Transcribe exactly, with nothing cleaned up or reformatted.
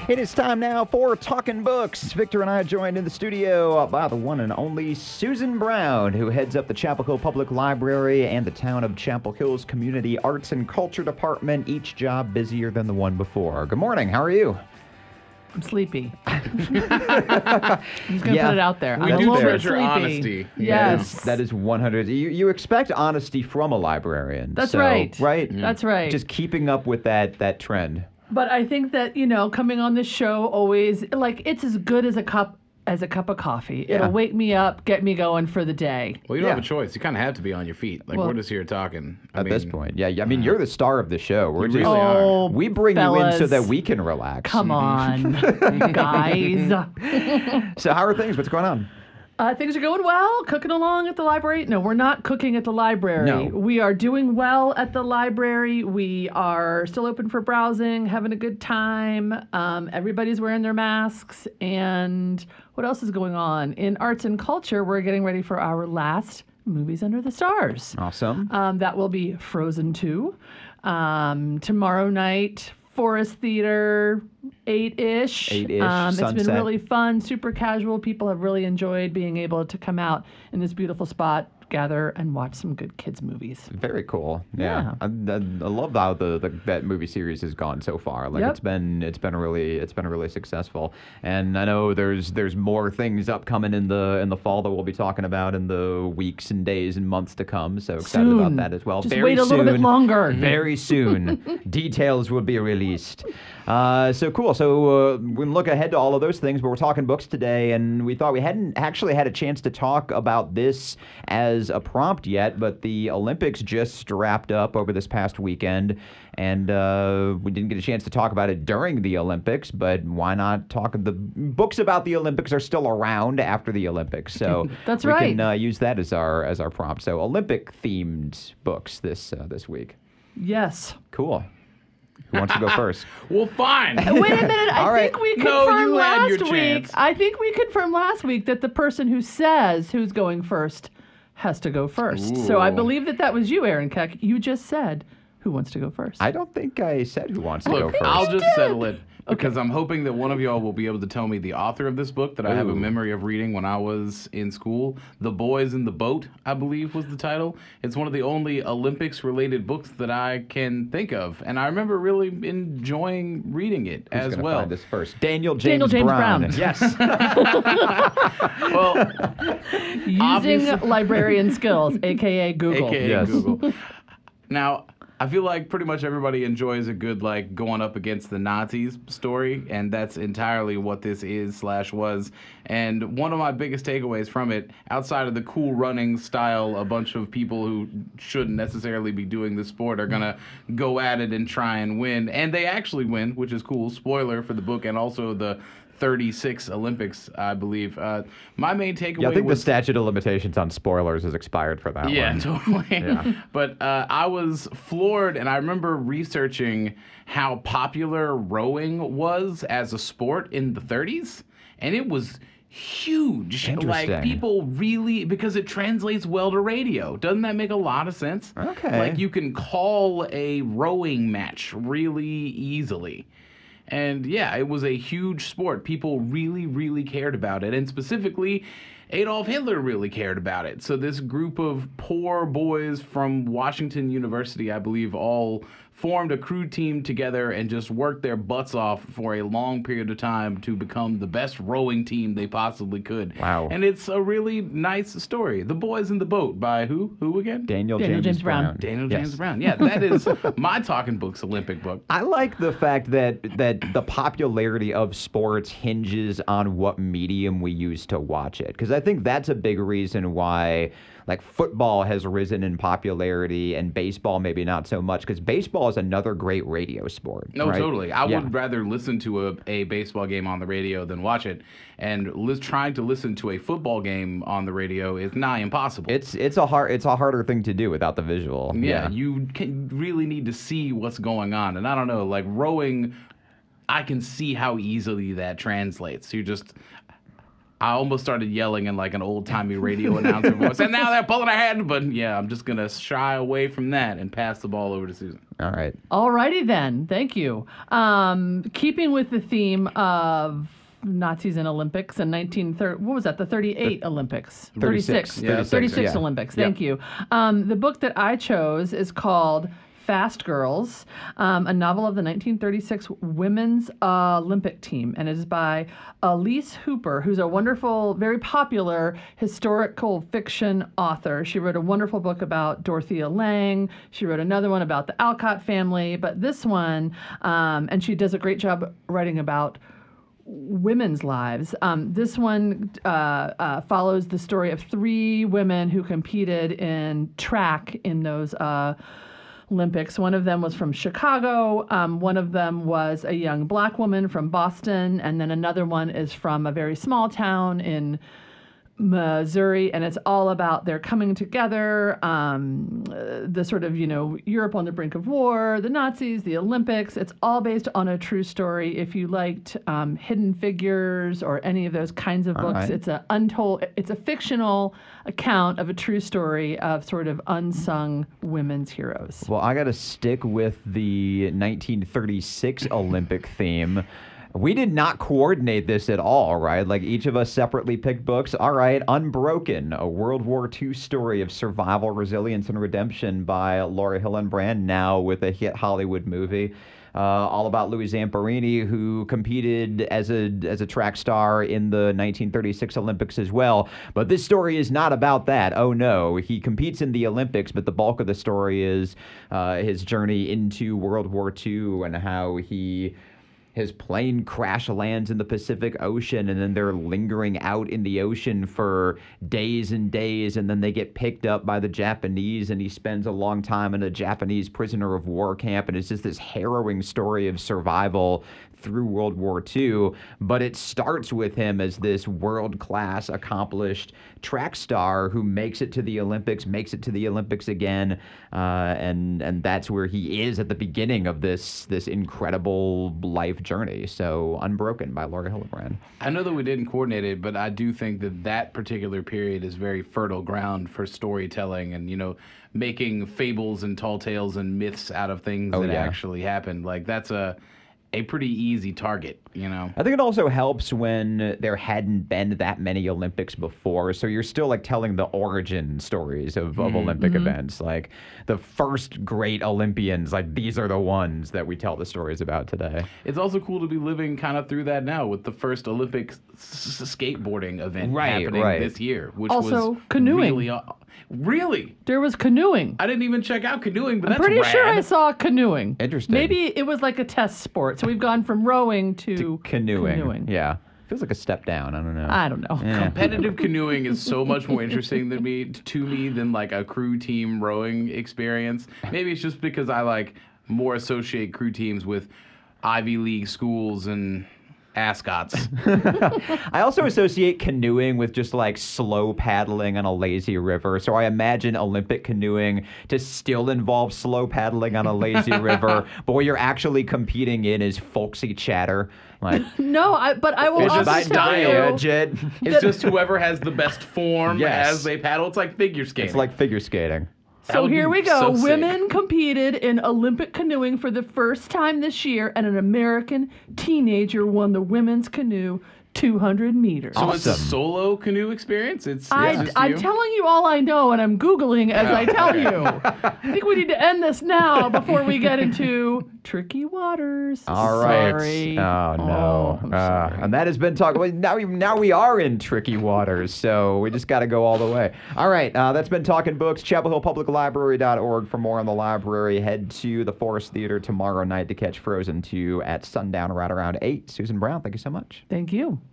It is time now for Talking Books. Victor and I are joined in the studio by the one and only Susan Brown, who heads up the Chapel Hill Public Library and the Town of Chapel Hill's Community Arts and Culture Department, each job busier than the one before. Good morning. How are you? I'm sleepy. I'm just going to Yeah. put it out there. We I'm do a little bit treasure sleepy. honesty. Yes. That is one hundred. You, you expect honesty from a librarian. That's so, right. Right? That's right. Just keeping up with that that trend. But I think that, you know, coming on this show always, like, it's as good as a cup as a cup of coffee. Yeah. It'll wake me up, get me going for the day. Well, you don't Yeah. have a choice. You kind of have to be on your feet. Like, Well- we're just here talking. I At this mean, point. Yeah, I mean, you're the star of the show. We're You just really are. Oh, we bring you in so fellas. that we can relax. Come on, guys. So how are things? What's going on? Uh, things are going well. Cooking along at the library. No, we're not cooking at the library. No. We are doing well at the library. We are still open for browsing, having a good time. Um, everybody's wearing their masks. And what else is going on? In arts and culture, we're getting ready for our last Movies Under the Stars. Awesome. Um, that will be Frozen two. Um, tomorrow night, Forest Theater, eight-ish. Eight-ish, Um, it's been sunset. really fun, super casual. People have really enjoyed being able to come out in this beautiful spot, gather, and watch some good kids' movies. Very cool. Yeah, I, I, I love how the, the that movie series has gone so far. Like Yep. it's been it's been really it's been really successful. And I know there's there's more things upcoming in the in the fall that we'll be talking about in the weeks and days and months to come. So excited Soon. about that as well. Just Very wait a little bit soon. longer. Very soon, details will be released. Uh, so cool. So uh, we can look ahead to all of those things, but we're talking books today, and we thought we hadn't actually had a chance to talk about this as a prompt yet, but the Olympics just wrapped up over this past weekend, and uh, we didn't get a chance to talk about it during the Olympics, but why not talk? The books about the Olympics are still around after the Olympics, so That's we right. can uh, use that as our as our prompt. So Olympic-themed books this uh, this week. Yes. Cool. Who wants to go first? Well, fine. Wait a minute. I All right. think we No, confirmed you had your last week. chance. I think we confirmed last week that the person who says who's going first has to go first. So I Ooh. believe that that was you, Aaron Keck. You just said who wants to go first. I don't think I said who wants to Look, go first. I'll just settle it because I'm hoping that one of y'all will be able to tell me the author of this book that I have a Ooh. memory of reading when I was in school. The Boys in the Boat, I believe, was the title. It's one of the only Olympics-related books that I can think of, and I remember really enjoying reading it Who's as gonna well. find this first? Daniel James, Daniel James Brown. Yes. Well, Using obviously- librarian skills, a k a. Google. A K A Yes. Google. Now, I feel like pretty much everybody enjoys a good, like, going up against the Nazis story, and that's entirely what this is slash was. And one of my biggest takeaways from it, outside of the cool running style, a bunch of people who shouldn't necessarily be doing the sport are gonna go at it and try and win. And they actually win, which is cool. Spoiler for the book and also the thirty-six Olympics, I believe. Uh, my main takeaway Yeah, I think was... the statute of limitations on spoilers has expired for that Yeah, one. totally. Yeah. But uh, I was floored, and I remember researching how popular rowing was as a sport in the thirties, and it was huge. Interesting. Like, people really, because it translates well to radio. Doesn't that make a lot of sense? Okay. Like, you can call a rowing match really easily. And yeah, it was a huge sport. People really, really cared about it. And specifically, Adolf Hitler really cared about it. So this group of poor boys from Washington University, I believe, all formed a crew team together and just worked their butts off for a long period of time to become the best rowing team they possibly could. Wow. And it's a really nice story. The Boys in the Boat by who? Who again? Daniel, Daniel James, James Brown. Brown. Daniel Yes. James Brown. Yeah, that is my Talking Books Olympic book. I like the fact that that the popularity of sports hinges on what medium we use to watch it, because I think that's a big reason why, like, football has risen in popularity and baseball maybe not so much, because baseball is another great radio sport. No, right? totally. I Yeah. would rather listen to a, a baseball game on the radio than watch it. And li- trying to listen to a football game on the radio is nigh impossible. It's it's a hard it's a harder thing to do without the visual. yeah, you can really need to see what's going on. And I don't know, like rowing, I can see how easily that translates. You just, I almost started yelling in like an old timey radio announcer voice, and now they're pulling ahead. But yeah, I'm just gonna shy away from that and pass the ball over to Susan. All right. Alrighty then. Thank you. Um, keeping with the theme of Nazis and Olympics in nineteen thirty, what was that? The thirty-eight Olympics. thirty-six. thirty-six. Yeah, thirty-six yeah. Olympics. Yeah. Thank you. Um, the book that I chose is called Fast Girls, um, a novel of the nineteen thirty-six women's uh, Olympic team, and it is by Elise Hooper, who's a wonderful, very popular historical fiction author. She wrote a wonderful book about Dorothea Lange. She wrote another one about the Alcott family, but this one, um, and she does a great job writing about women's lives. Um, this one uh, uh, follows the story of three women who competed in track in those uh, Olympics. One of them was from Chicago. Um, one of them was a young black woman from Boston. And then another one is from a very small town in Missouri, and it's all about their coming together, um, uh, the sort of, you know, Europe on the brink of war, the Nazis, the Olympics. It's all based on a true story. If you liked um, Hidden Figures or any of those kinds of All books, right. it's a untold, it's a fictional account of a true story of sort of unsung women's heroes. Well, I got to stick with the nineteen thirty-six Olympic theme. We did not coordinate this at all, right? Like each of us separately picked books. All right, Unbroken, a World War Two story of survival, resilience, and redemption by Laura Hillenbrand, now with a hit Hollywood movie. Uh, all about Louis Zamperini, who competed as a as a track star in the nineteen thirty-six Olympics as well. But this story is not about that. Oh no, he competes in the Olympics, but the bulk of the story is uh, his journey into World War Two and how he. His plane crash lands in the Pacific Ocean, and then they're lingering out in the ocean for days and days, and then they get picked up by the Japanese, and he spends a long time in a Japanese prisoner of war camp, and it's just this harrowing story of survival through World War Two. But it starts with him as this world-class, accomplished track star who makes it to the Olympics, makes it to the Olympics again, uh, and and that's where he is at the beginning of this this incredible life journey. So Unbroken by Laura Hillenbrand. I know that we didn't coordinate it, but I do think that that particular period is very fertile ground for storytelling and, you know, making fables and tall tales and myths out of things Oh, that yeah. actually happened. Like, that's a a pretty easy target, you know? I think it also helps when there hadn't been that many Olympics before, so you're still like telling the origin stories of, of Olympic events. Like the first great Olympians, like these are the ones that we tell the stories about today. It's also cool to be living kind of through that now with the first Olympic s- s- skateboarding event Right, happening right. this year, which Also, was canoeing. Really, aw- really? There was canoeing. I didn't even check out canoeing, but I'm that's pretty rad. sure I saw canoeing. Interesting. Maybe it was like a test sport. So we've gone from rowing to, Canoeing. canoeing. Yeah. Feels like a step down. I don't know. I don't know. Yeah. Competitive canoeing is so much more interesting than me to me than like a crew team rowing experience. Maybe it's just because I like more associate crew teams with Ivy League schools and ascots. I also associate canoeing with just like slow paddling on a lazy river. So I imagine Olympic canoeing to still involve slow paddling on a lazy river, but what you're actually competing in is folksy chatter. Like, No, I, but I will It's also just tell style, you. Jed. It's just whoever has the best form Yes. as they paddle. It's like figure skating. It's like figure skating. That So would here be we go. so sick. Women competed in Olympic canoeing for the first time this year, and an American teenager won the women's canoe two hundred meters. So it's a Awesome. solo canoe experience? It's, I, it's just I'm you? telling you all I know, and I'm Googling as I tell okay. you. I think we need to end this now before we get into tricky waters. All right. Sorry. Oh no. I'm Uh, sorry. and that has been talked. Well, now we now we are in tricky waters, so we just got to go all the way. All right. Uh, that's been Talking Books. Chapel Hill Public Library dot org for more on the library. Head to the Forest Theater tomorrow night to catch Frozen two at sundown right around eight. Susan Brown, thank you so much. Thank you.